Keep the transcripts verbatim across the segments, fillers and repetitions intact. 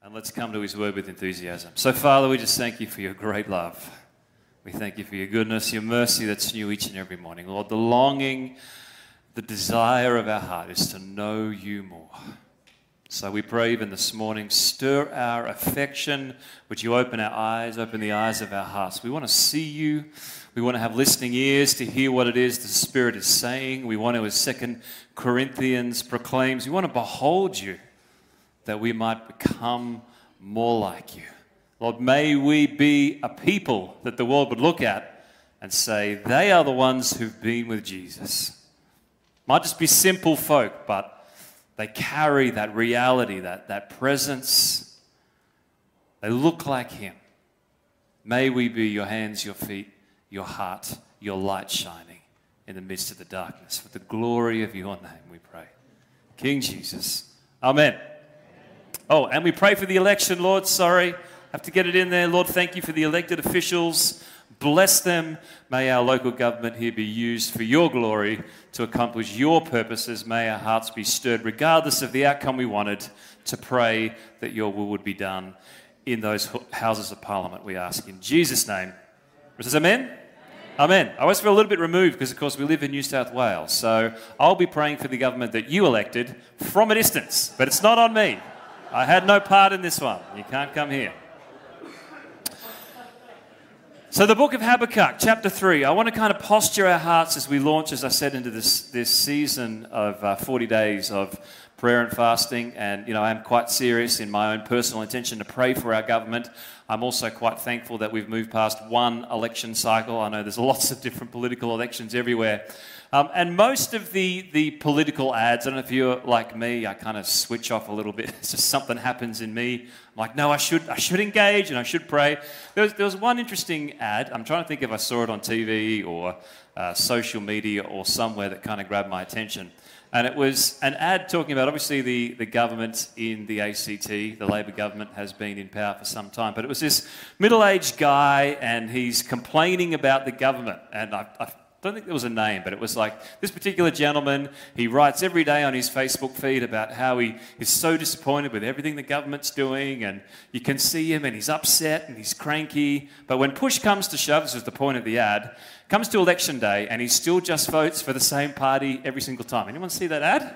And let's come to his word with enthusiasm. So, Father, we just thank you for your great love. We thank you for your goodness, your mercy that's new each and every morning. Lord, the longing, the desire of our heart is to know you more. So we pray even this morning, stir our affection. Would you open our eyes, open the eyes of our hearts. We want to see you. We want to have listening ears to hear what it is the Spirit is saying. We want to, as Second Corinthians proclaims, we want to behold you, that we might become more like you. Lord, may we be a people that the world would look at and say, they are the ones who've been with Jesus. Might just be simple folk, but they carry that reality, that, that presence. They look like him. May we be your hands, your feet, your heart, your light shining in the midst of the darkness. For the glory of your name, we pray. King Jesus. Amen. Oh, and we pray for the election, Lord. Sorry, have to get it in there. Lord, thank you for the elected officials. Bless them. May our local government here be used for your glory to accomplish your purposes. May our hearts be stirred, regardless of the outcome we wanted, to pray that your will would be done in those houses of parliament, we ask. In Jesus' name. Says amen? Amen? Amen. I always feel a little bit removed because, of course, we live in New South Wales. So I'll be praying for the government that you elected from a distance. But it's not on me. I had no part in this one. You can't come here. So the book of Habakkuk, chapter three. I want to kind of posture our hearts as we launch, as I said, into this, this season of uh, forty days of prayer and fasting. And, you know, I'm quite serious in my own personal intention to pray for our government. I'm also quite thankful that we've moved past one election cycle. I know there's lots of different political elections everywhere. Um, and most of the, the political ads, I don't know if you're like me, I kind of switch off a little bit. It's just something happens in me. I'm like, no, I should I should engage and I should pray. There was, there was one interesting ad. I'm trying to think if I saw it on T V or uh, social media or somewhere that kind of grabbed my attention. And it was an ad talking about, obviously, the, the government in the A C T, the Labor government, has been in power for some time. But it was this middle-aged guy, and he's complaining about the government. And I, I don't think there was a name, but it was like this particular gentleman, he writes every day on his Facebook feed about how he is so disappointed with everything the government's doing, and you can see him, and he's upset, and he's cranky. But when push comes to shove, this was the point of the ad, comes to election day, and he still just votes for the same party every single time. Anyone see that ad?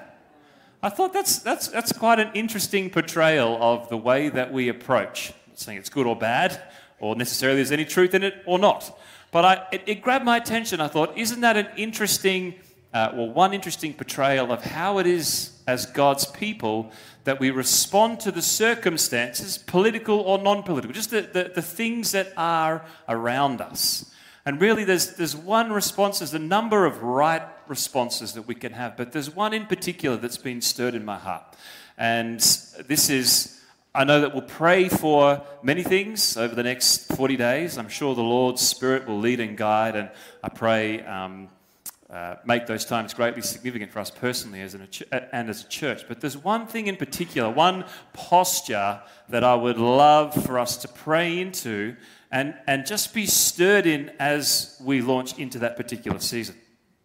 I thought that's that's that's quite an interesting portrayal of the way that we approach. I'm not saying it's good or bad, or necessarily there's any truth in it or not. But I, it, it grabbed my attention. I thought, isn't that an interesting, uh, well, one interesting portrayal of how it is as God's people that we respond to the circumstances, political or non-political, just the, the, the things that are around us. And really, there's there's one response, there's a number of right responses that we can have, but there's one in particular that's been stirred in my heart. And this is, I know that we'll pray for many things over the next forty days. I'm sure the Lord's Spirit will lead and guide, and I pray um, uh, make those times greatly significant for us personally as an, and as a church. But there's one thing in particular, one posture that I would love for us to pray into and, and just be stirred in as we launch into that particular season.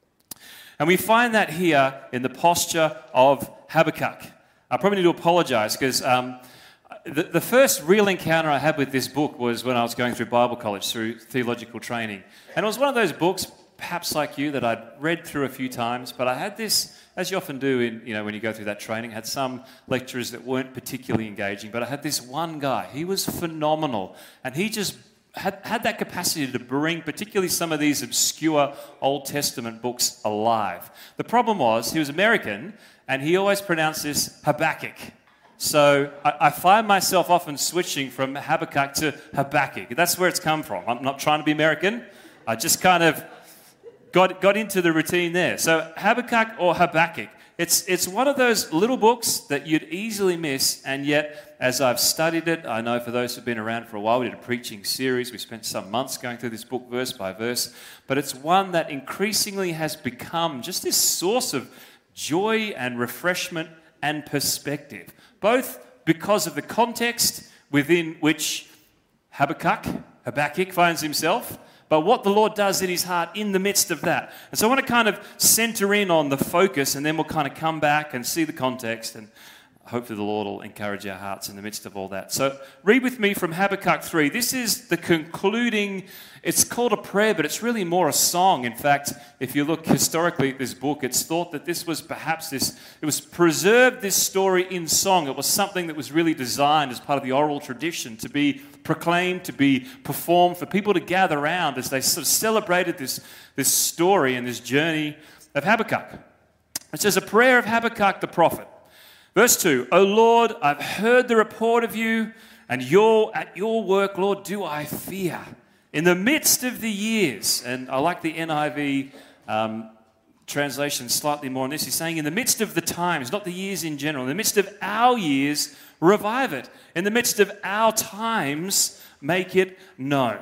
And we find that here in the posture of Habakkuk. I probably need to apologize because um, the, the first real encounter I had with this book was when I was going through Bible college, through theological training. And it was one of those books, perhaps like you, that I'd read through a few times, but I had this, as you often do in, you know, when you go through that training, I had some lecturers that weren't particularly engaging, but I had this one guy. He was phenomenal, and he just Had, had that capacity to bring particularly some of these obscure Old Testament books alive. The problem was he was American and he always pronounced this Habakkuk. So I, I find myself often switching from Habakkuk to Habakkuk. That's where it's come from. I'm not trying to be American. I just kind of got, got into the routine there. So Habakkuk or Habakkuk. It's it's one of those little books that you'd easily miss, and yet, as I've studied it, I know for those who've been around for a while, we did a preaching series. We spent some months going through this book verse by verse, but it's one that increasingly has become just this source of joy and refreshment and perspective, both because of the context within which Habakkuk, Habakkuk finds himself, but what the Lord does in his heart in the midst of that. And so I want to kind of center in on the focus, and then we'll kind of come back and see the context. And hopefully the Lord will encourage our hearts in the midst of all that. So read with me from Habakkuk three. This is the concluding, it's called a prayer, but it's really more a song. In fact, if you look historically at this book, it's thought that this was perhaps this, it was preserved, this story in song. It was something that was really designed as part of the oral tradition to be proclaimed, to be performed, for people to gather around as they sort of celebrated this, this story and this journey of Habakkuk. It says, a prayer of Habakkuk the prophet. Verse two, O Lord, I've heard the report of you, and your, at your work, Lord, do I fear. In the midst of the years, and I like the N I V um, translation slightly more on this, he's saying in the midst of the times, not the years in general, in the midst of our years, revive it. In the midst of our times, make it known.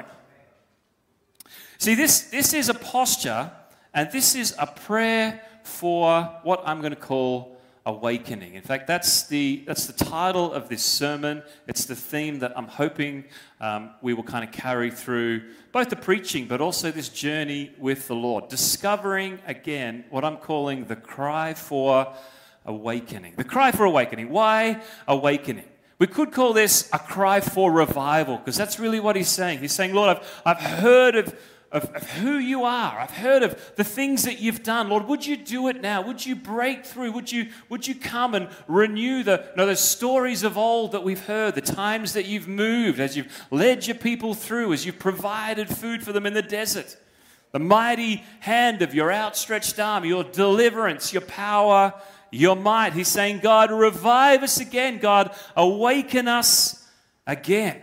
See, this, this is a posture, and this is a prayer for what I'm going to call awakening. In fact, that's the that's the title of this sermon. It's the theme that I'm hoping um, we will kind of carry through both the preaching, but also this journey with the Lord. Discovering, again, what I'm calling the cry for awakening. The cry for awakening. Why awakening? We could call this a cry for revival, because that's really what he's saying. He's saying, Lord, I've, I've heard of Of, of who you are. I've heard of the things that you've done. Lord, would you do it now? Would you break through? Would you, would you come and renew the, you know, the stories of old that we've heard, the times that you've moved, as you've led your people through, as you've provided food for them in the desert, the mighty hand of your outstretched arm, your deliverance, your power, your might. He's saying, God, revive us again. God, awaken us again.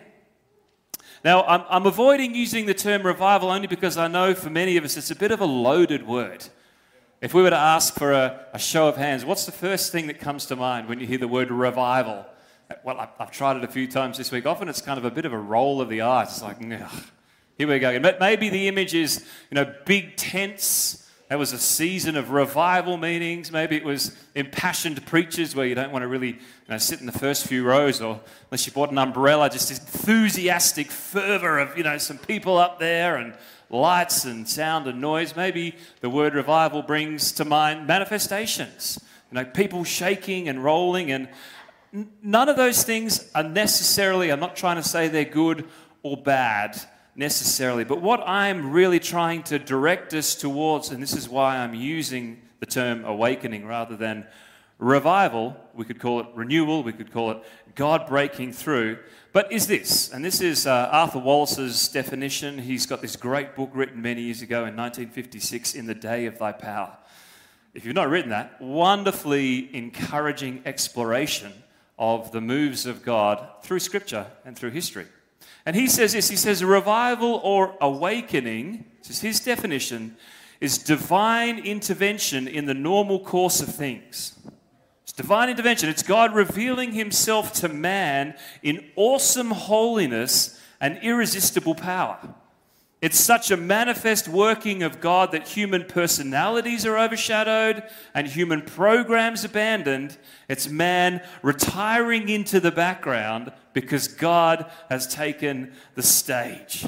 Now, I'm, I'm avoiding using the term revival only because I know for many of us it's a bit of a loaded word. If we were to ask for a, a show of hands, what's the first thing that comes to mind when you hear the word revival? Well, I've, I've tried it a few times this week. Often it's kind of a bit of a roll of the eyes. It's like, ugh, here we go. But maybe the image is, you know, big tents. There was a season of revival meetings. Maybe it was impassioned preachers where you don't want to really, you know, sit in the first few rows, or unless you bought an umbrella, just enthusiastic fervor of, you know, some people up there and lights and sound and noise. Maybe the word revival brings to mind manifestations, you know, people shaking and rolling, and n- none of those things are necessarily, I'm not trying to say they're good or bad necessarily, but what I'm really trying to direct us towards, and this is why I'm using the term awakening rather than revival, we could call it renewal, we could call it God breaking through, but is this, and this is uh, Arthur Wallis's definition. He's got this great book written many years ago in nineteen fifty-six, In the Day of Thy Power. If you've not written that, wonderfully encouraging exploration of the moves of God through Scripture and through history. And he says this, he says, a revival or awakening, this is his definition, is divine intervention in the normal course of things. It's divine intervention. It's God revealing himself to man in awesome holiness and irresistible power. It's such a manifest working of God that human personalities are overshadowed and human programs abandoned. It's man retiring into the background because God has taken the stage.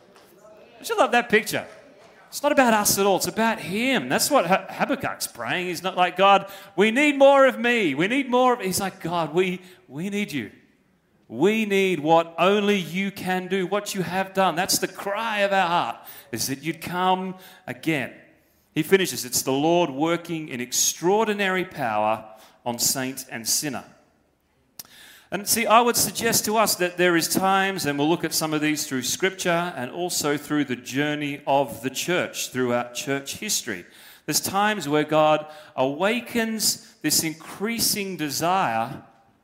I just love that picture. It's not about us at all. It's about him. That's what Habakkuk's praying. He's not like, God, we need more of me. We need more of... He's like, God, we, we need you. We need what only you can do, what you have done. That's the cry of our heart, is that you'd come again. He finishes, it's the Lord working in extraordinary power on saint and sinner. And see, I would suggest to us that there is times, and we'll look at some of these through Scripture and also through the journey of the church, throughout church history. There's times where God awakens this increasing desire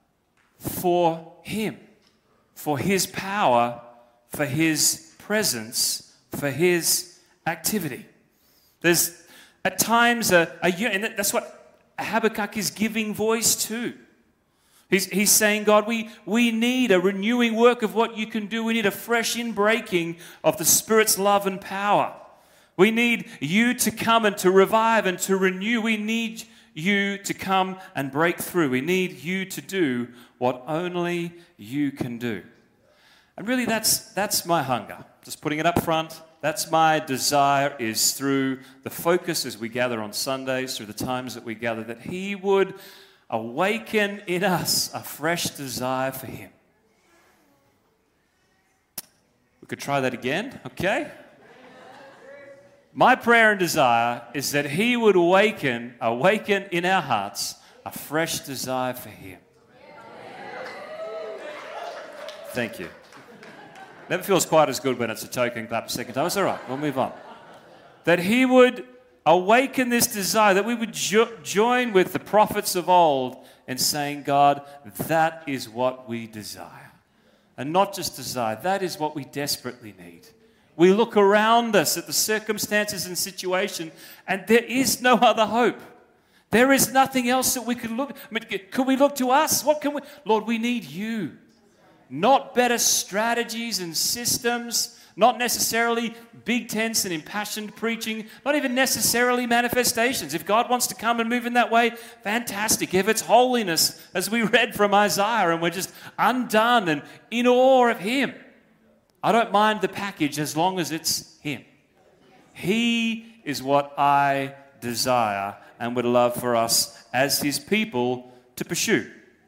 for him, for his power, for his presence, for his activity. There's at times a, a and that's what Habakkuk is giving voice to. He's, he's saying, God, we, we need a renewing work of what you can do. We need a fresh inbreaking of the Spirit's love and power. We need you to come and to revive and to renew. We need you to come and break through. We need you to do what only you can do. And really that's that's my hunger. Just putting it up front. That's my desire, is through the focus as we gather on Sundays, through the times that we gather, that he would awaken in us a fresh desire for him. We could try that again, okay? My prayer and desire is that he would awaken, awaken in our hearts a fresh desire for him. Thank you. Never feels quite as good when it's a token clap a second time. It's all right. We'll move on. That he would awaken this desire, that we would jo- join with the prophets of old in saying, God, that is what we desire. And not just desire, that is what we desperately need. We look around us at the circumstances and situation, and there is no other hope. There is nothing else that we could look. I mean, could we look to us? What can we? Lord, we need you. Not better strategies and systems, not necessarily big tents and impassioned preaching, not even necessarily manifestations. If God wants to come and move in that way, fantastic. If it's holiness, as we read from Isaiah, and we're just undone and in awe of him, I don't mind the package as long as it's him. He is what I desire and would love for us as his people to pursue.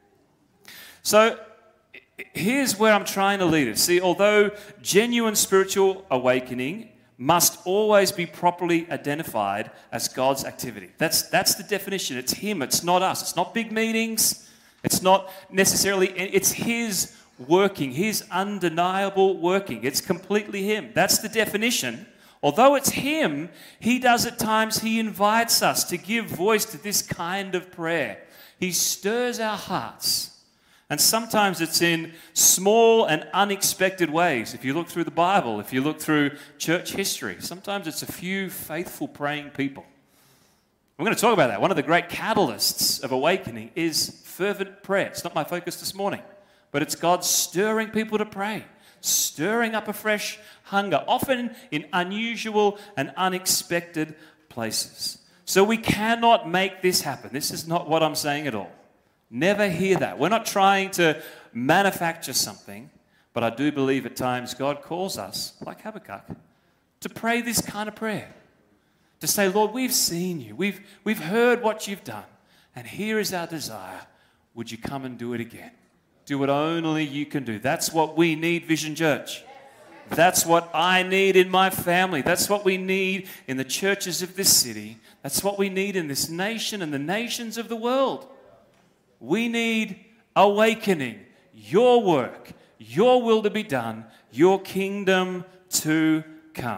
So, here's where I'm trying to lead us. See, although genuine spiritual awakening must always be properly identified as God's activity. That's, that's the definition. It's him. It's not us. It's not big meetings. It's not necessarily, it's his working, his undeniable working. It's completely him. That's the definition. Although it's him, he does at times, he invites us to give voice to this kind of prayer. He stirs our hearts. And sometimes it's in small and unexpected ways. If you look through the Bible, if you look through church history, sometimes it's a few faithful praying people. We're going to talk about that. One of the great catalysts of awakening is fervent prayer. It's not my focus this morning, but it's God stirring people to pray, stirring up a fresh hunger, often in unusual and unexpected places. So we cannot make this happen. This is not what I'm saying at all. Never hear that. We're not trying to manufacture something, but I do believe at times God calls us, like Habakkuk, to pray this kind of prayer. To say, Lord, we've seen you. We've, we've heard what you've done. And here is our desire. Would you come and do it again? Do what only you can do. That's what we need, Vision Church. That's what I need in my family. That's what we need in the churches of this city. That's what we need in this nation and the nations of the world. We need awakening, your work, your will to be done, your kingdom to come.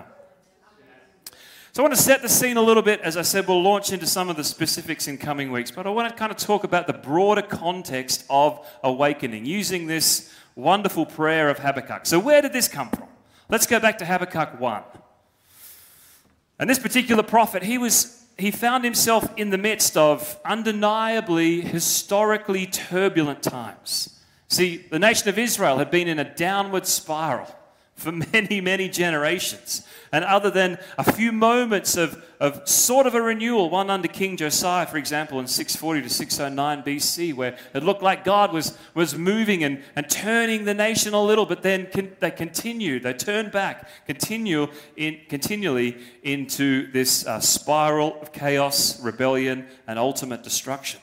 So I want to set the scene a little bit. As I said, we'll launch into some of the specifics in coming weeks, but I want to kind of talk about the broader context of awakening, using this wonderful prayer of Habakkuk. So where did this come from? Let's go back to Habakkuk one. And this particular prophet, he was... He found himself in the midst of undeniably historically turbulent times. See, the nation of Israel had been in a downward spiral for many, many generations. And other than a few moments of, of sort of a renewal, one under King Josiah, for example, in six forty to six oh nine B C, where it looked like God was, was moving and, and turning the nation a little, but then con- they continued, they turned back, continue in, continually into this uh, spiral of chaos, rebellion, and ultimate destruction.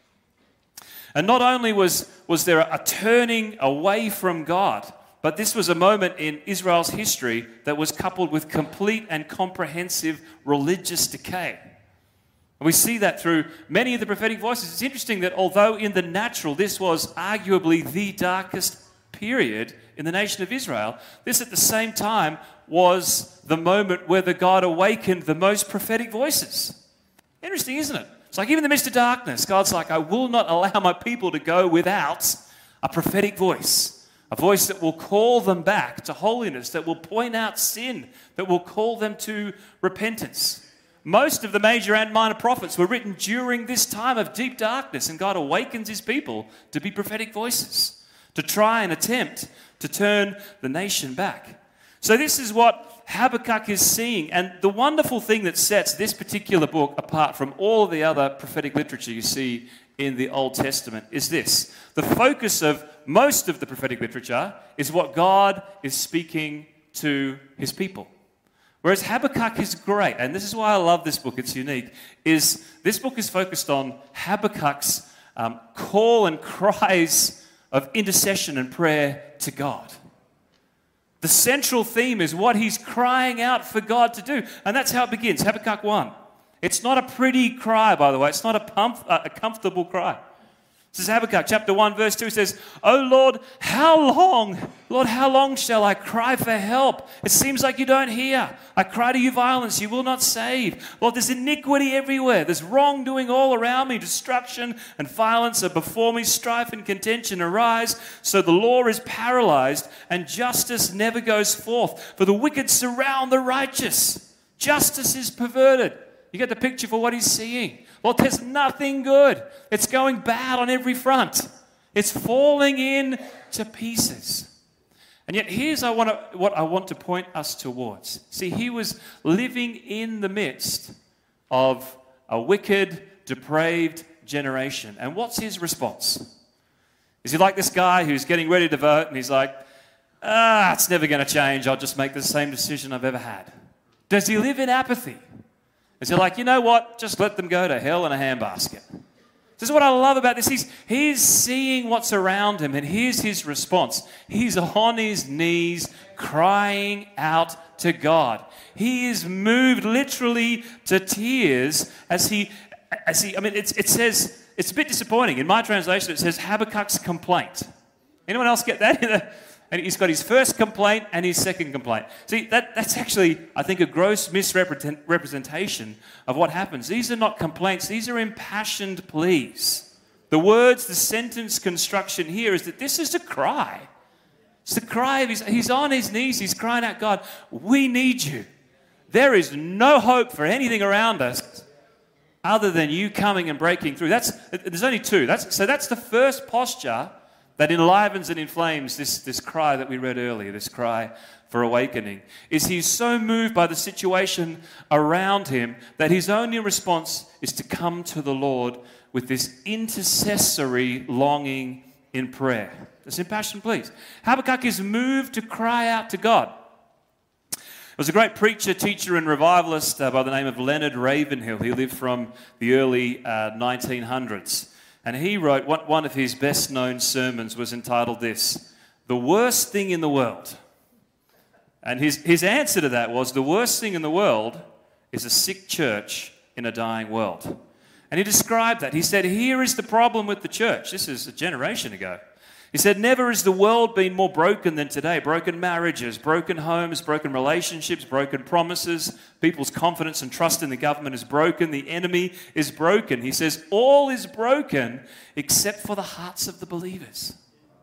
And not only was, was there a turning away from God, but this was a moment in Israel's history that was coupled with complete and comprehensive religious decay. And we see that through many of the prophetic voices. It's interesting that although in the natural this was arguably the darkest period in the nation of Israel, this at the same time was the moment where the God awakened the most prophetic voices. Interesting, isn't it? It's like even in the midst of darkness, God's like, I will not allow my people to go without a prophetic voice. A voice that will call them back to holiness, that will point out sin, that will call them to repentance. Most of the major and minor prophets were written during this time of deep darkness, and God awakens his people to be prophetic voices, to try and attempt to turn the nation back. So this is what Habakkuk is seeing, and the wonderful thing that sets this particular book apart from all the other prophetic literature you see in the Old Testament is this. The focus of most of the prophetic literature is what God is speaking to his people. Whereas Habakkuk is great, and this is why I love this book, it's unique, is this book is focused on Habakkuk's um, call and cries of intercession and prayer to God. The central theme is what he's crying out for God to do. And that's how it begins, Habakkuk one. It's not a pretty cry, by the way. It's not a, pump, a comfortable cry. This is Habakkuk chapter one, verse two. It says, "Oh Lord, how long, Lord, how long shall I cry for help? It seems like you don't hear. I cry to you violence, you will not save. Lord, there's iniquity everywhere. There's wrongdoing all around me. Destruction and violence are before me. Strife and contention arise. So the law is paralyzed and justice never goes forth. For the wicked surround the righteous. Justice is perverted." You get the picture for what he's seeing. Lord, there's nothing good. It's going bad on every front. It's falling in to pieces. And yet here's I want to, what I want to point us towards. See, he was living in the midst of a wicked, depraved generation. And what's his response? Is he like this guy who's getting ready to vote and he's like, ah, it's never going to change. I'll just make the same decision I've ever had. Does he live in apathy? Is he like, you know what, just let them go to hell in a handbasket? This is what I love about this. He's, he's seeing what's around him, and here's his response. He's on his knees crying out to God. He is moved literally to tears as he, as he I mean, it's, it says, it's a bit disappointing. In my translation, it says Habakkuk's complaint. Anyone else get that? And he's got his first complaint and his second complaint. See, that, that's actually, I think, a gross misrepresentation of what happens. These are not complaints. These are impassioned pleas. The words, the sentence construction here is that this is a cry. It's the cry of his, he's on his knees. He's crying out, God, we need you. There is no hope for anything around us other than you coming and breaking through. That's, there's only two. That's, so that's the first posture that enlivens and inflames this, this cry that we read earlier, this cry for awakening, is he's so moved by the situation around him that his only response is to come to the Lord with this intercessory longing in prayer. This impassioned pleas. Habakkuk is moved to cry out to God. There was a great preacher, teacher, and revivalist uh, by the name of Leonard Ravenhill. He lived from the early uh, nineteen hundreds. And he wrote, one, one of his best-known sermons was entitled this, "The Worst Thing in the World." And his, his answer to that was, the worst thing in the world is a sick church in a dying world. And he described that. He said, here is the problem with the church. This is a generation ago. He said, never has the world been more broken than today. Broken marriages, broken homes, broken relationships, broken promises. People's confidence and trust in the government is broken. The enemy is broken. He says, all is broken except for the hearts of the believers.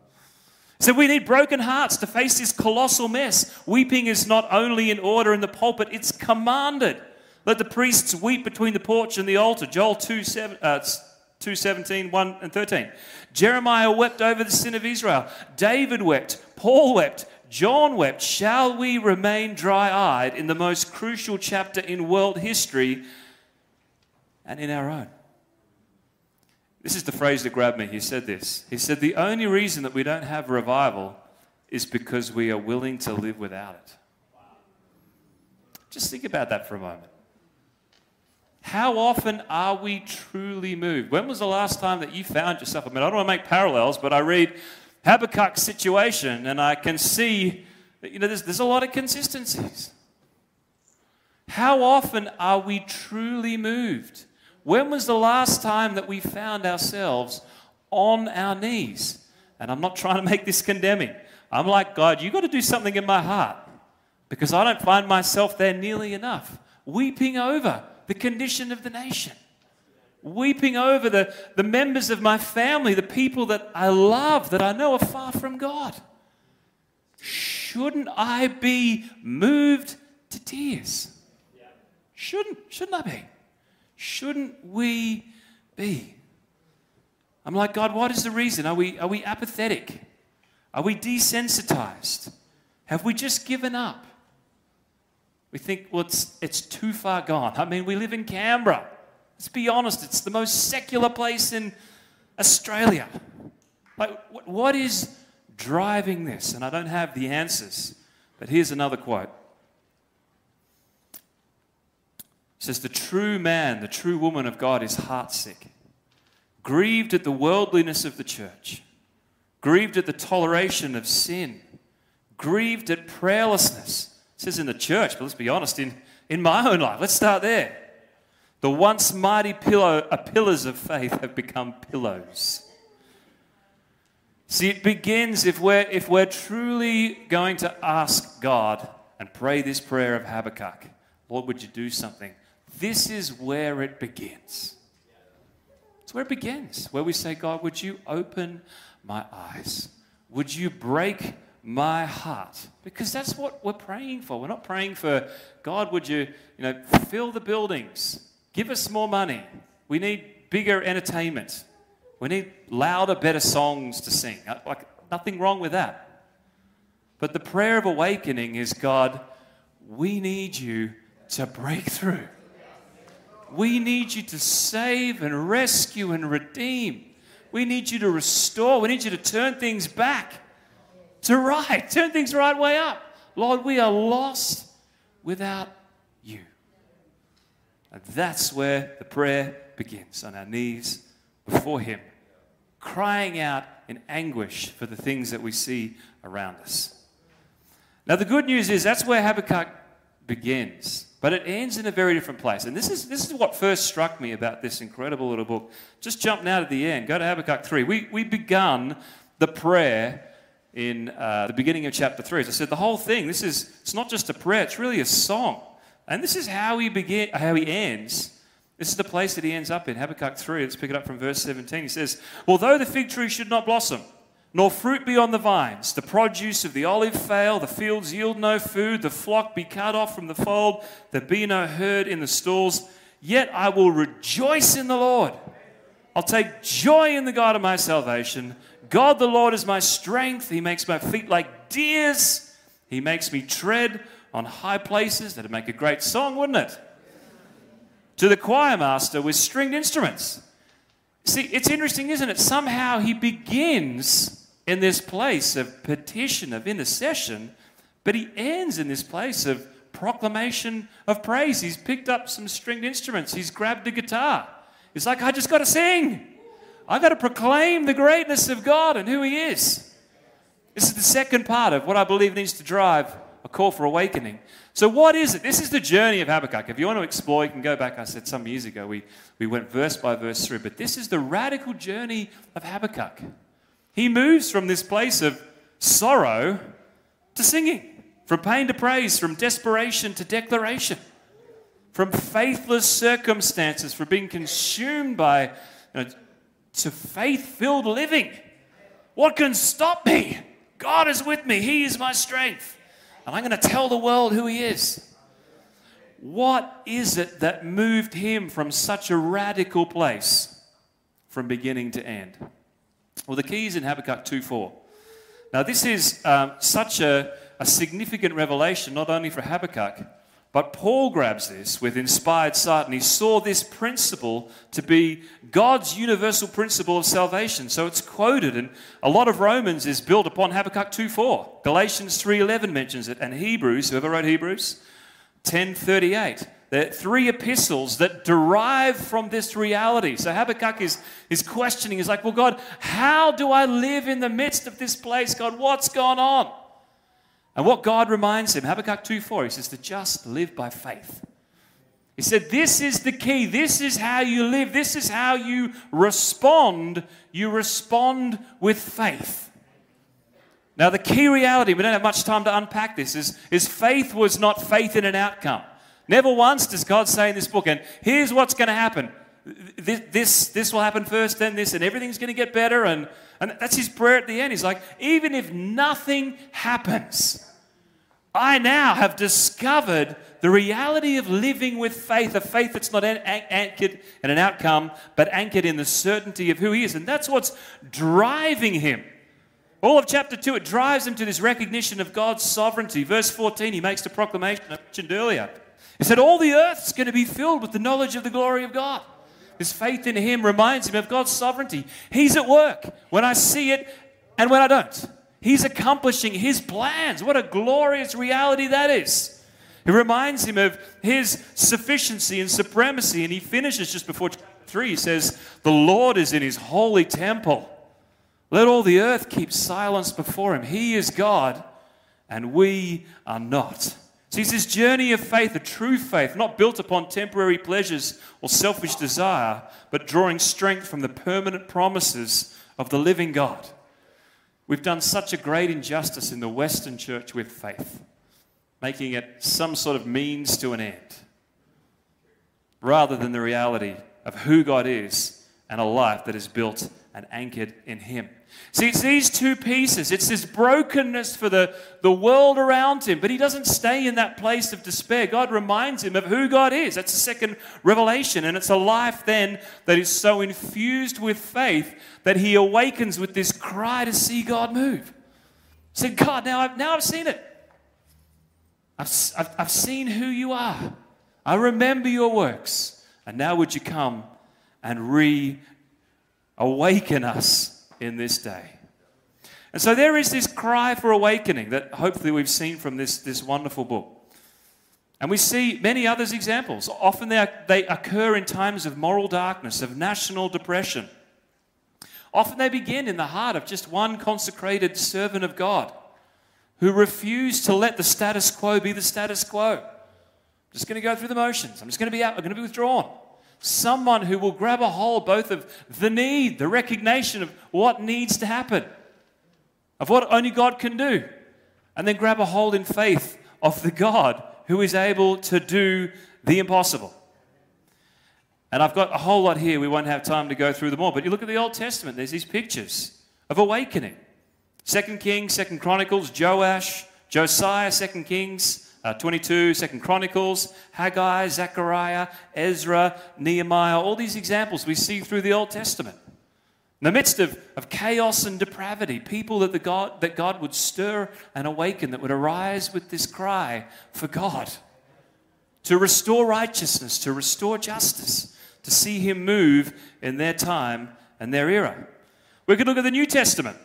He said, we need broken hearts to face this colossal mess. Weeping is not only in order in the pulpit, it's commanded. Let the priests weep between the porch and the altar. Joel two, seven, uh, two seventeen, one and thirteen. Jeremiah wept over the sin of Israel. David wept. Paul wept. John wept. Shall we remain dry-eyed in the most crucial chapter in world history and in our own? This is the phrase that grabbed me. He said this. He said, the only reason that we don't have revival is because we are willing to live without it. Just think about that for a moment. How often are we truly moved? When was the last time that you found yourself? I mean, I don't want to make parallels, but I read Habakkuk's situation and I can see that, you know, there's, there's a lot of consistencies. How often are we truly moved? When was the last time that we found ourselves on our knees? And I'm not trying to make this condemning. I'm like, God, you've got to do something in my heart because I don't find myself there nearly enough. Weeping over the condition of the nation. Weeping over the, the members of my family, the people that I love, that I know are far from God. Shouldn't I be moved to tears? Shouldn't, shouldn't I be? Shouldn't we be? I'm like, God, what is the reason? Are we, are we apathetic? Are we desensitized? Have we just given up? We think, well, it's, it's too far gone. I mean, we live in Canberra. Let's be honest, it's the most secular place in Australia. Like, what, what is driving this? And I don't have the answers. But here's another quote. It says, the true man, the true woman of God is heartsick, grieved at the worldliness of the church, grieved at the toleration of sin, grieved at prayerlessness. It says in the church, but let's be honest, in, in my own life, let's start there. The once mighty pillow, uh, pillars of faith have become pillows. See, it begins if we're, if we're truly going to ask God and pray this prayer of Habakkuk, Lord, would you do something? This is where it begins. It's where it begins, where we say, God, would you open my eyes? Would you break my heart? Because that's what we're praying for. We're not praying for, God, would you, you know, fill the buildings, give us more money. We need bigger entertainment. We need louder, better songs to sing. Like, nothing wrong with that. But the prayer of awakening is, God, we need you to break through. We need you to save and rescue and redeem. We need you to restore. We need you to turn things back to right. Turn things right way up. Lord, we are lost without you. And that's where the prayer begins, on our knees before him, crying out in anguish for the things that we see around us. Now, the good news is that's where Habakkuk begins, but it ends in a very different place. And this is this is what first struck me about this incredible little book. Just jump now to the end. Go to Habakkuk three. We, we begun the prayer in uh, the beginning of chapter three. As I said, the whole thing, this is, it's not just a prayer, it's really a song. And this is how he begin, how he ends. This is the place that he ends up in, Habakkuk three. Let's pick it up from verse seventeen. He says, although the fig tree should not blossom, nor fruit be on the vines, the produce of the olive fail, the fields yield no food, the flock be cut off from the fold, there be no herd in the stalls, yet I will rejoice in the Lord. I'll take joy in the God of my salvation. God the Lord is my strength. He makes my feet like deer's. He makes me tread on high places. That'd make a great song, wouldn't it? To the choir master with stringed instruments. See, it's interesting, isn't it? Somehow he begins in this place of petition, of intercession, but he ends in this place of proclamation of praise. He's picked up some stringed instruments. He's grabbed a guitar. He's like, I just got to sing. I got to proclaim the greatness of God and who he is. This is the second part of what I believe needs to drive a call for awakening. So what is it? This is the journey of Habakkuk. If you want to explore, you can go back. I said some years ago, we, we went verse by verse through, but this is the radical journey of Habakkuk. He moves from this place of sorrow to singing, from pain to praise, from desperation to declaration, from faithless circumstances, from being consumed by, you know, to faith-filled living. What can stop me? God is with me. He is my strength. And I'm going to tell the world who he is. What is it that moved him from such a radical place from beginning to end? Well, the key is in Habakkuk two four. Now, this is um, such a, a significant revelation, not only for Habakkuk, but Paul grabs this with inspired sight, and he saw this principle to be God's universal principle of salvation. So it's quoted, and a lot of Romans is built upon Habakkuk two four. Galatians three eleven mentions it, and Hebrews, whoever wrote Hebrews, ten thirty-eight. They're three epistles that derive from this reality. So Habakkuk is, is questioning. He's like, well, God, how do I live in the midst of this place? God, what's going on? And what God reminds him, Habakkuk two four, he says to just live by faith. He said, this is the key. This is how you live. This is how you respond. You respond with faith. Now, the key reality, we don't have much time to unpack this, is, is faith was not faith in an outcome. Never once does God say in this book, and here's what's going to happen. This, this, this will happen first, then this, and everything's going to get better. And, and that's his prayer at the end. He's like, even if nothing happens, I now have discovered the reality of living with faith, a faith that's not an, an, anchored in an outcome, but anchored in the certainty of who he is. And that's what's driving him. All of chapter two, it drives him to this recognition of God's sovereignty. Verse fourteen, he makes the proclamation I mentioned earlier. He said, all the earth's going to be filled with the knowledge of the glory of God. His faith in him reminds him of God's sovereignty. He's at work when I see it and when I don't. He's accomplishing his plans. What a glorious reality that is. It reminds him of his sufficiency and supremacy, and he finishes just before chapter three, he says, the Lord is in his holy temple. Let all the earth keep silence before him. He is God, and we are not. See, it's this journey of faith, a true faith, not built upon temporary pleasures or selfish desire, but drawing strength from the permanent promises of the living God. We've done such a great injustice in the Western church with faith, making it some sort of means to an end, rather than the reality of who God is and a life that is built and anchored in him. See, it's these two pieces. It's this brokenness for the, the world around him, but he doesn't stay in that place of despair. God reminds him of who God is. That's the second revelation, and it's a life then that is so infused with faith that he awakens with this cry to see God move. He said, God, now I've, now I've seen it. I've, I've, I've seen who you are. I remember your works, and now would you come and reawaken us in this day. And so there is this cry for awakening that hopefully we've seen from this, this wonderful book. And we see many other examples. Often they, are, they occur in times of moral darkness, of national depression. Often they begin in the heart of just one consecrated servant of God who refused to let the status quo be the status quo. I'm just going to go through the motions. I'm just going to be out. I'm going to be withdrawn. Someone who will grab a hold both of the need, the recognition of what needs to happen, of what only God can do, and then grab a hold in faith of the God who is able to do the impossible. And I've got a whole lot here. We won't have time to go through them all. But you look at the Old Testament, there's these pictures of awakening. Second Kings, Second Chronicles, Joash, Josiah, Second Kings, Uh, twenty-two, Second Chronicles, Haggai, Zechariah, Ezra, Nehemiah, all these examples we see through the Old Testament. In the midst of, of chaos and depravity, people that, the God, that God would stir and awaken, that would arise with this cry for God, to restore righteousness, to restore justice, to see him move in their time and their era. We could look at the New Testament.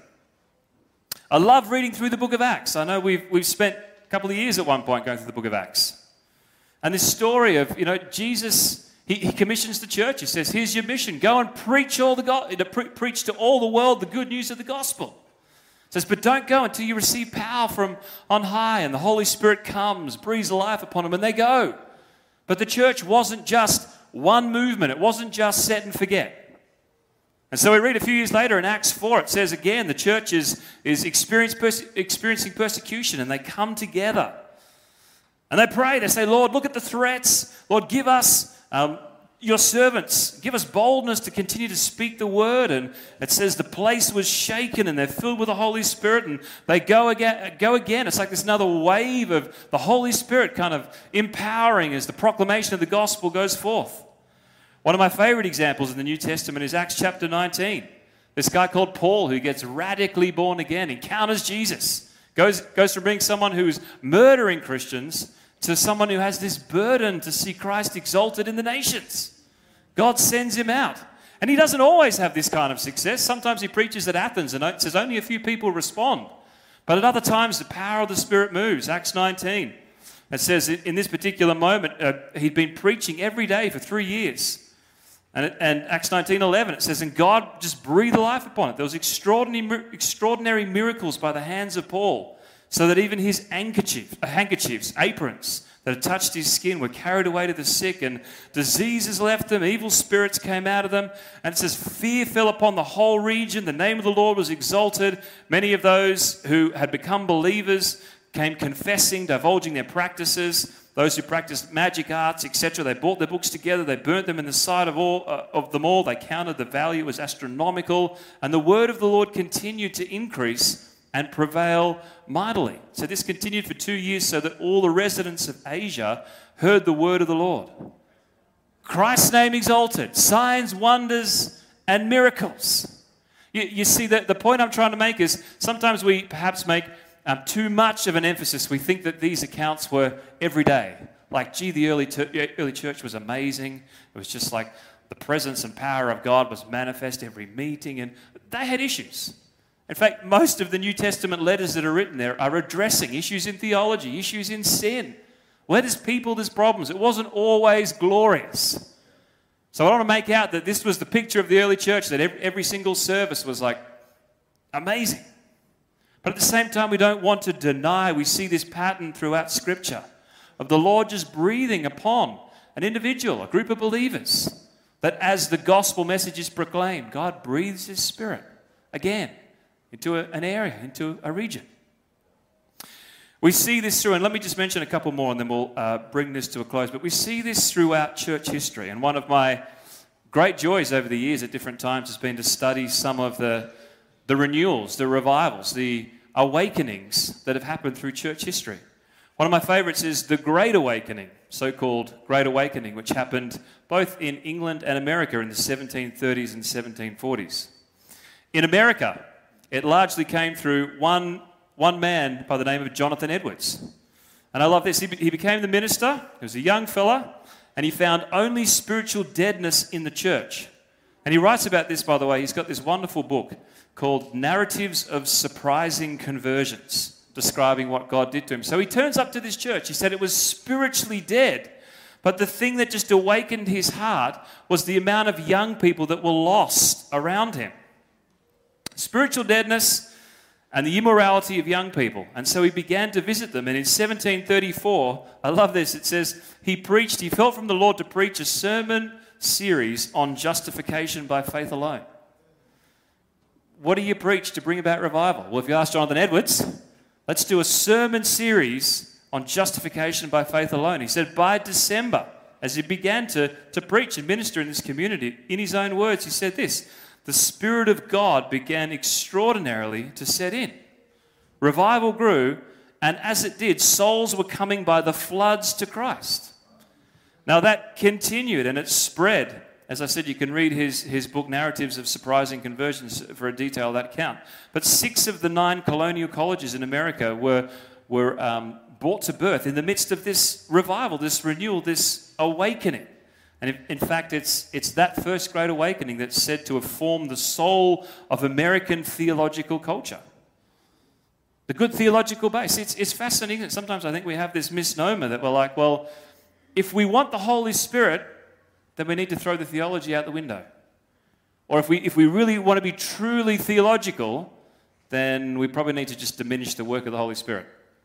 I love reading through the book of Acts. I know we've, we've spent couple of years at one point going through the book of Acts. And this story of, you know, Jesus, he, he commissions the church. He says, here's your mission. Go and preach all the go- pre- preach to all the world the good news of the gospel. He says, but don't go until you receive power from on high and the Holy Spirit comes, breathes life upon them, and they go. But the church wasn't just one movement. It wasn't just set and forget. And so we read a few years later in Acts four, it says again, the church is, is experience, perse- experiencing persecution, and they come together. And they pray, they say, Lord, look at the threats. Lord, give us, um, your servants, give us boldness to continue to speak the word. And it says the place was shaken, and they're filled with the Holy Spirit, and they go again. Go again. It's like this another wave of the Holy Spirit kind of empowering as the proclamation of the gospel goes forth. One of my favorite examples in the New Testament is Acts chapter nineteen. This guy called Paul who gets radically born again, encounters Jesus, goes, goes from being someone who's murdering Christians to someone who has this burden to see Christ exalted in the nations. God sends him out. And he doesn't always have this kind of success. Sometimes he preaches at Athens and it says only a few people respond. But at other times the power of the Spirit moves. Acts nineteen. It says in this particular moment uh, he'd been preaching every day for three years. And, it, and Acts nineteen eleven, it says, and God just breathed life upon it. There was extraordinary, extraordinary miracles by the hands of Paul, so that even his handkerchief, uh, handkerchiefs, aprons that had touched his skin were carried away to the sick, and diseases left them, evil spirits came out of them. And it says, fear fell upon the whole region. The name of the Lord was exalted. Many of those who had become believers came confessing, divulging their practices. Those who practiced magic arts, et cetera, they brought their books together, they burnt them in the sight of all uh, of them all. They counted the value as astronomical, and the word of the Lord continued to increase and prevail mightily. So this continued for two years, so that all the residents of Asia heard the word of the Lord. Christ's name exalted, signs, wonders, and miracles. You, you see, that the point I'm trying to make is sometimes we perhaps make Um, too much of an emphasis. We think that these accounts were every day. Like, gee, the early, ter- early church was amazing. It was just like the presence and power of God was manifest every meeting. And they had issues. In fact, most of the New Testament letters that are written there are addressing issues in theology, issues in sin. Letters people there's problems. It wasn't always glorious. So I want to make out that this was the picture of the early church, that every, every single service was like amazing. But at the same time, we don't want to deny, we see this pattern throughout Scripture of the Lord just breathing upon an individual, a group of believers, that as the gospel message is proclaimed, God breathes His Spirit again into a, an area, into a region. We see this through, and let me just mention a couple more and then we'll uh, bring this to a close, but we see this throughout church history. And one of my great joys over the years at different times has been to study some of the, the renewals, the revivals, the awakenings that have happened through church history. One of my favourites is the Great Awakening, so-called Great Awakening, which happened both in England and America in the seventeen thirties and seventeen forties. In America, it largely came through one, one man by the name of Jonathan Edwards. And I love this. He, be, he became the minister. He was a young fella, and he found only spiritual deadness in the church. And he writes about this, by the way. He's got this wonderful book called Narratives of Surprising Conversions, describing what God did to him. So he turns up to this church. He said it was spiritually dead, but the thing that just awakened his heart was the amount of young people that were lost around him. Spiritual deadness and the immorality of young people. And so he began to visit them. And in seventeen thirty-four, I love this, it says, he preached, he felt from the Lord to preach a sermon series on justification by faith alone. What do you preach to bring about revival? Well, if you ask Jonathan Edwards, let's do a sermon series on justification by faith alone. He said by December, as he began to, to preach and minister in this community, in his own words, he said this, the Spirit of God began extraordinarily to set in. Revival grew, and as it did, souls were coming by the floods to Christ. Now that continued and it spread. As I said, you can read his, his book, Narratives of Surprising Conversions, for a detailed account. But six of the nine colonial colleges in America were, were um, brought to birth in the midst of this revival, this renewal, this awakening. And in, in fact, it's, it's that first Great Awakening that's said to have formed the soul of American theological culture. The good theological base. It's, it's fascinating. Sometimes I think we have this misnomer that we're like, well, if we want the Holy Spirit, then we need to throw the theology out the window. Or if we if we really want to be truly theological, then we probably need to just diminish the work of the Holy Spirit.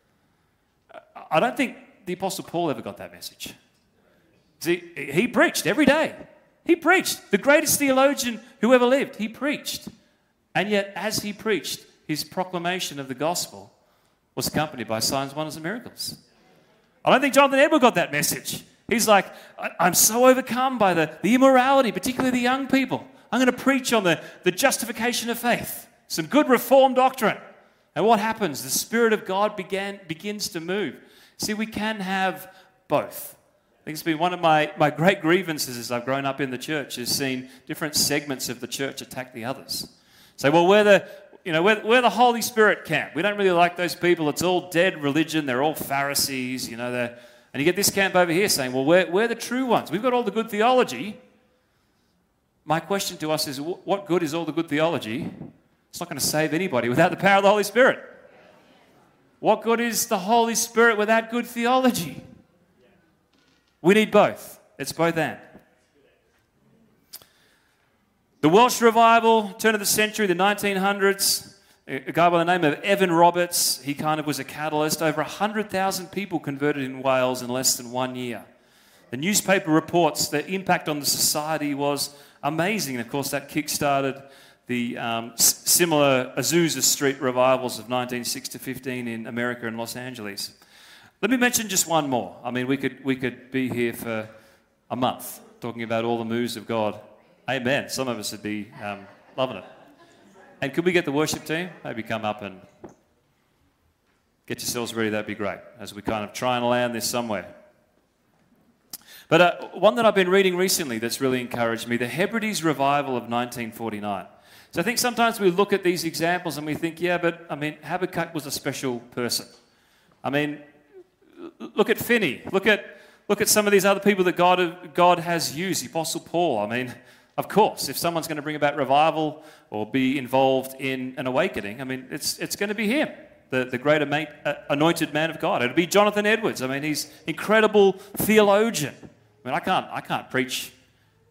I don't think the Apostle Paul ever got that message. See, he preached every day. He preached. The greatest theologian who ever lived, he preached. And yet, as he preached, his proclamation of the gospel was accompanied by signs, wonders, and miracles. I don't think Jonathan Edwards got that message. He's like, I'm so overcome by the, the immorality, particularly the young people. I'm going to preach on the, the justification of faith, some good reformed doctrine. And what happens? The Spirit of God began, begins to move. See, we can have both. I think it's been one of my, my great grievances as I've grown up in the church is seeing different segments of the church attack the others. Say, well, we're the, you know, we're, we're the Holy Spirit camp. We don't really like those people. It's all dead religion. They're all Pharisees, you know, they're... And you get this camp over here saying, well, we're, we're the true ones. We've got all the good theology. My question to us is, what good is all the good theology? It's not going to save anybody without the power of the Holy Spirit. What good is the Holy Spirit without good theology? We need both. It's both and. The Welsh revival, turn of the century, the nineteen hundreds, a guy by the name of Evan Roberts, he kind of was a catalyst. Over one hundred thousand people converted in Wales in less than one year. The newspaper reports the impact on the society was amazing. And of course, that kick-started the um, s- similar Azusa Street revivals of nineteen six to fifteen in America and Los Angeles. Let me mention just one more. I mean, we could, we could be here for a month talking about all the moves of God. Amen. Some of us would be um, loving it. And could we get the worship team? Maybe come up and get yourselves ready. That'd be great as we kind of try and land this somewhere. But uh, one that I've been reading recently that's really encouraged me, the Hebrides revival of nineteen forty-nine. So I think sometimes we look at these examples and we think, yeah, but I mean, Habakkuk was a special person. I mean, look at Finney. Look at look at some of these other people that God God has used. The Apostle Paul. I mean, of course, if someone's going to bring about revival or be involved in an awakening, I mean, it's it's going to be him, the, the great anointed man of God. It'll be Jonathan Edwards. I mean, he's an incredible theologian. I mean, I can't I can't preach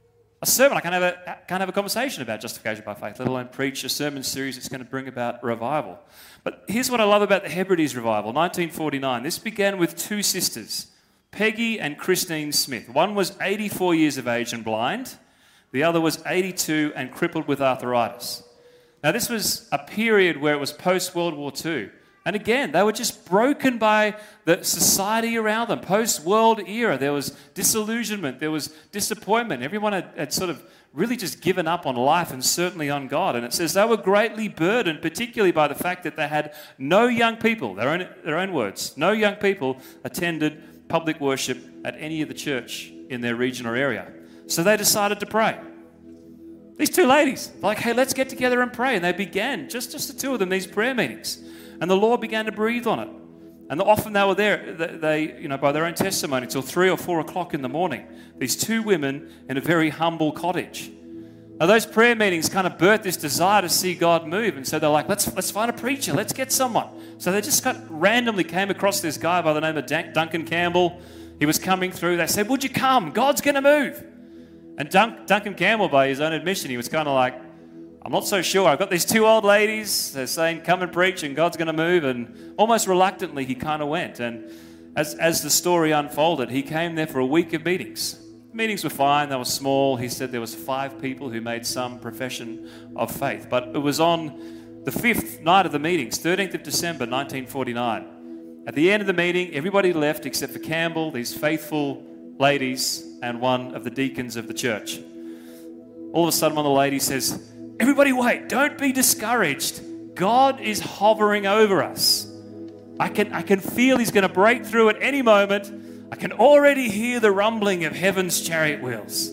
a sermon. I can't have a, can't have a conversation about justification by faith, let alone preach a sermon series that's going to bring about revival. But here's what I love about the Hebrides revival, nineteen forty-nine. This began with two sisters, Peggy and Christine Smith. One was eighty-four years of age and blind. The other was eighty-two and crippled with arthritis. Now, this was a period where it was post-World War Two. And again, they were just broken by the society around them. Post-world era, there was disillusionment, there was disappointment. Everyone had, had sort of really just given up on life and certainly on God. And it says they were greatly burdened, particularly by the fact that they had no young people, their own, their own words, no young people attended public worship at any of the church in their region or area. So they decided to pray. These two ladies, like, hey, let's get together and pray. And they began, just, just the two of them, these prayer meetings. And the Lord began to breathe on it. And often they were there, they, you know, by their own testimony, till three or four o'clock in the morning. These two women in a very humble cottage. Now, those prayer meetings kind of birthed this desire to see God move. And so they're like, let's let's find a preacher. Let's get someone. So they just got, randomly came across this guy by the name of Duncan Campbell. He was coming through. They said, would you come? God's going to move. And Dun- Duncan Campbell, by his own admission, he was kind of like, I'm not so sure. I've got these two old ladies. They're saying, come and preach and God's going to move. And almost reluctantly, he kind of went. And as, as the story unfolded, he came there for a week of meetings. The meetings were fine. They were small. He said there was five people who made some profession of faith. But it was on the fifth night of the meetings, thirteenth of December, nineteen forty-nine. At the end of the meeting, everybody left except for Campbell, these faithful ladies, and one of the deacons of the church. All of a sudden, one of the ladies says, everybody wait, don't be discouraged. God is hovering over us. I can, I can feel he's going to break through at any moment. I can already hear the rumbling of heaven's chariot wheels.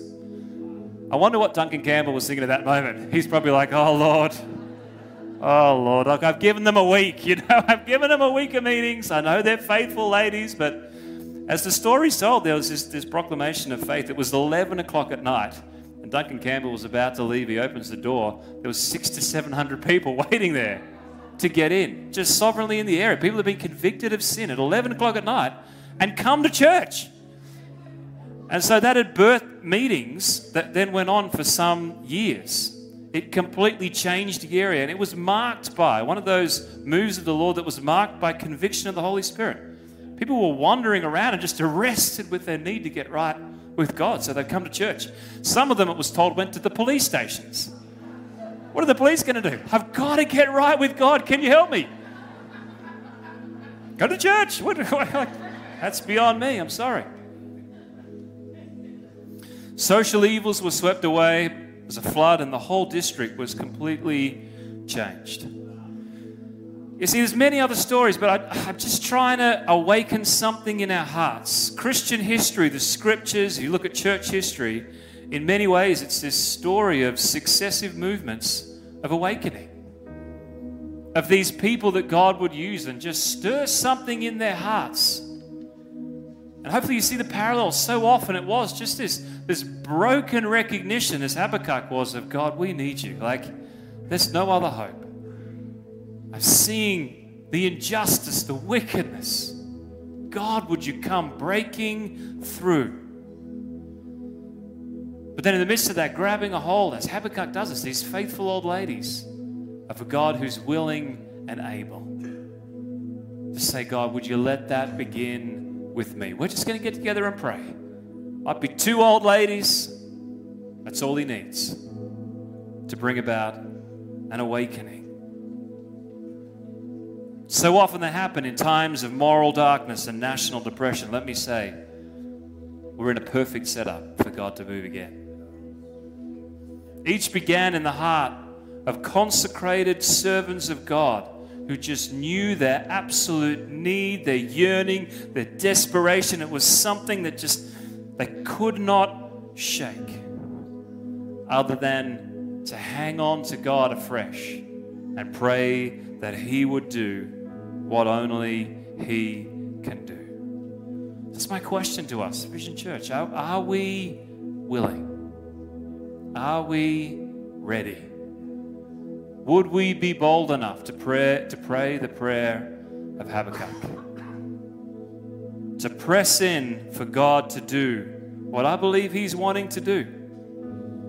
I wonder what Duncan Campbell was thinking at that moment. He's probably like, oh, Lord. Oh, Lord. Like, I've given them a week. You know, I've given them a week of meetings. I know they're faithful ladies, but as the story's told, there was this, this proclamation of faith. It was eleven o'clock at night. And Duncan Campbell was about to leave. He opens the door. There was six to seven hundred people waiting there to get in, just sovereignly in the area. People have been convicted of sin at eleven o'clock at night and come to church. And so that had birthed meetings that then went on for some years. It completely changed the area, and it was marked by one of those moves of the Lord that was marked by conviction of the Holy Spirit. People were wandering around and just arrested with their need to get right with God, so they'd come to church. Some of them, it was told, went to the police stations. What are the police going to do? I've got to get right with God. Can you help me? Go to church. What, what, that's beyond me. I'm sorry. Social evils were swept away. There was a flood, and the whole district was completely changed. You see, there's many other stories, but I, I'm just trying to awaken something in our hearts. Christian history, the scriptures, you look at church history, in many ways it's this story of successive movements of awakening. Of these people that God would use and just stir something in their hearts. And hopefully you see the parallels. So often it was just this, this broken recognition, as Habakkuk was, of God, we need you. Like, there's no other hope. I'm seeing the injustice, the wickedness. God, would you come breaking through? But then in the midst of that, grabbing a hold, as Habakkuk does us, these faithful old ladies of a God who's willing and able to say, God, would you let that begin with me? We're just going to get together and pray. Might be two old ladies. That's all he needs to bring about an awakening. So often they happen in times of moral darkness and national depression. Let me say, we're in a perfect setup for God to move again. Each began in the heart of consecrated servants of God who just knew their absolute need, their yearning, their desperation. It was something that just they could not shake other than to hang on to God afresh and pray that he would do what only he can do. That's my question to us, Vision Church. Are, are we willing? Are we ready? Would we be bold enough to pray, to pray the prayer of Habakkuk? To press in for God to do what I believe he's wanting to do.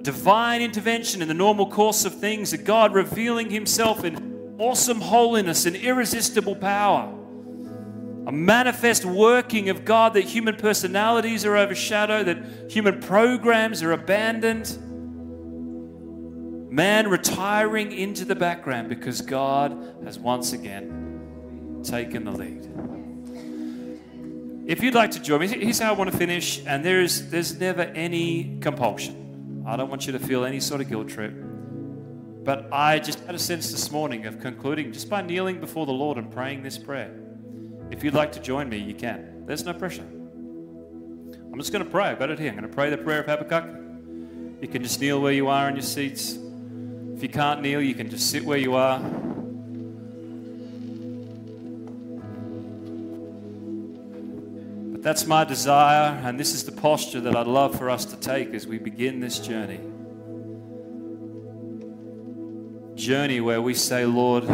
divine intervention in the normal course of things, a God revealing himself in awesome holiness and irresistible power. A manifest working of God, that human personalities are overshadowed, that human programs are abandoned. Man retiring into the background because God has once again taken the lead. If you'd like to join me, here's how I want to finish, and there's, there's never any compulsion. I don't want you to feel any sort of guilt trip. But I just had a sense this morning of concluding just by kneeling before the Lord and praying this prayer. If you'd like to join me, you can. There's no pressure. I'm just going to pray. I've got it here. I'm going to pray the prayer of Habakkuk. You can just kneel where you are in your seats. If you can't kneel, you can just sit where you are. But that's my desire, and this is the posture that I'd love for us to take as we begin this journey. Journey where we say, Lord,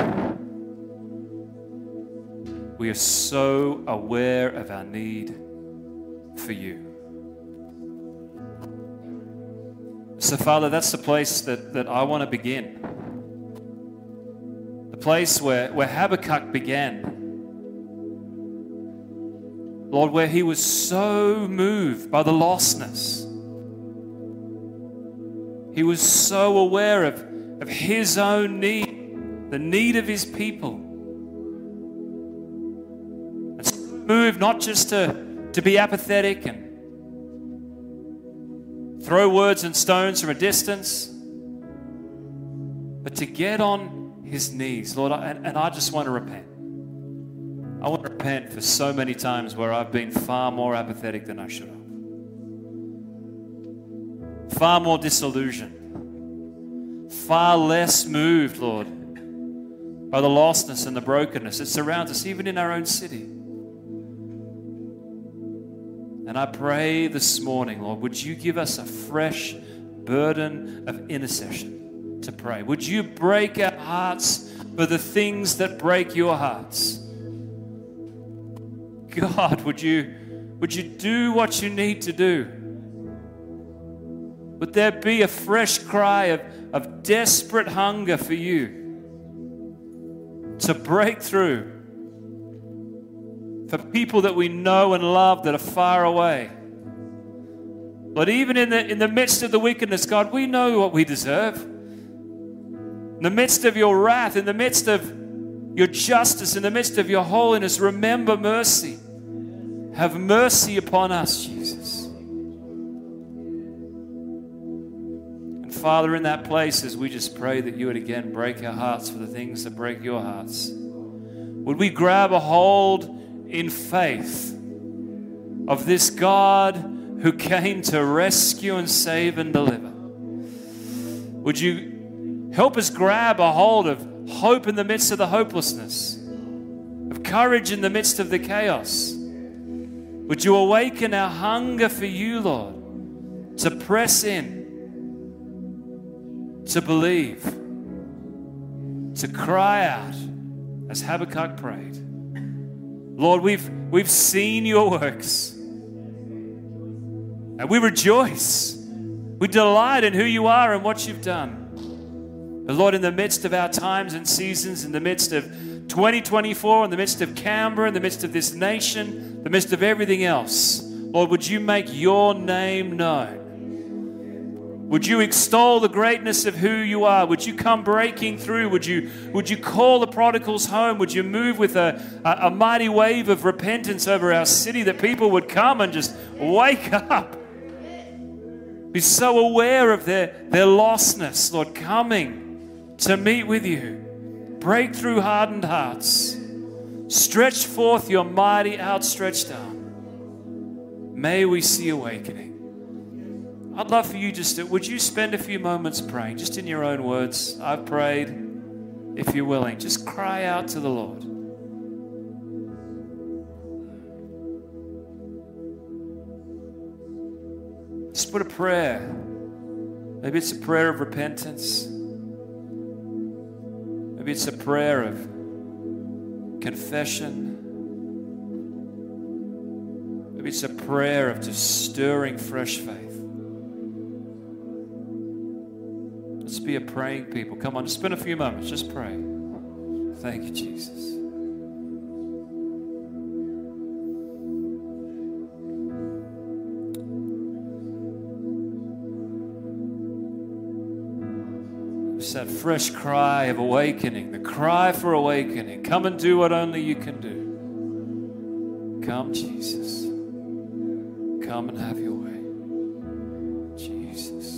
we are so aware of our need for you. So, Father, that's the place that, that I want to begin. The place where, where Habakkuk began. Lord, where he was so moved by the lostness. He was so aware of, of his own need, the need of his people. Move not just to, to be apathetic and throw words and stones from a distance, but to get on his knees, Lord, and, and I just want to repent. I want to repent for so many times where I've been far more apathetic than I should have. Far more disillusioned. Far less moved, Lord, by the lostness and the brokenness that surrounds us, even in our own city. And I pray this morning, Lord, would you give us a fresh burden of intercession to pray? Would you break our hearts for the things that break your hearts? God, would you, would you do what you need to do? Would there be a fresh cry of, of desperate hunger for you to break through for people that we know and love that are far away? But even in the, in the midst of the wickedness, God, we know what we deserve. In the midst of your wrath, in the midst of your justice, in the midst of your holiness, remember mercy. Have mercy upon us, Jesus. And Father, in that place, as we just pray that you would again break our hearts for the things that break your hearts, would we grab a hold in faith of this God who came to rescue and save and deliver? Would you help us grab a hold of hope in the midst of the hopelessness, of courage in the midst of the chaos? Would you awaken our hunger for you, Lord, to press in, to believe, to cry out as Habakkuk prayed? Lord, we've, we've seen your works, and we rejoice. We delight in who you are and what you've done. But Lord, in the midst of our times and seasons, in the midst of twenty twenty-four, in the midst of Canberra, in the midst of this nation, in the midst of everything else, Lord, would you make your name known? Would you extol the greatness of who you are? Would you come breaking through? Would you, would you call the prodigals home? Would you move with a, a, a mighty wave of repentance over our city, that people would come and just wake up? Be so aware of their, their lostness, Lord, coming to meet with you. Break through hardened hearts. Stretch forth your mighty outstretched arm. May we see awakening. I'd love for you just to, would you spend a few moments praying, just in your own words? I've prayed. If you're willing, just cry out to the Lord. Just put a prayer. Maybe it's a prayer of repentance. Maybe it's a prayer of confession. Maybe it's a prayer of just stirring fresh faith. be a praying people. Come on, spend a few moments. Just pray. Thank you, Jesus. It's that fresh cry of awakening, the cry for awakening. Come and do what only you can do. Come, Jesus. Come and have your way. Jesus.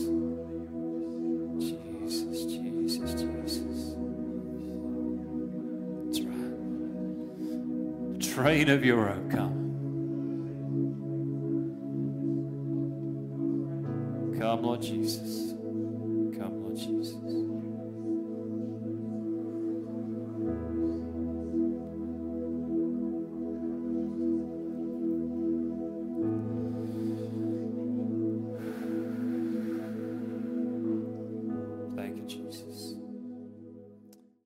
Jesus, Jesus, Jesus. That's right. The train of your own, come. Come, Lord Jesus.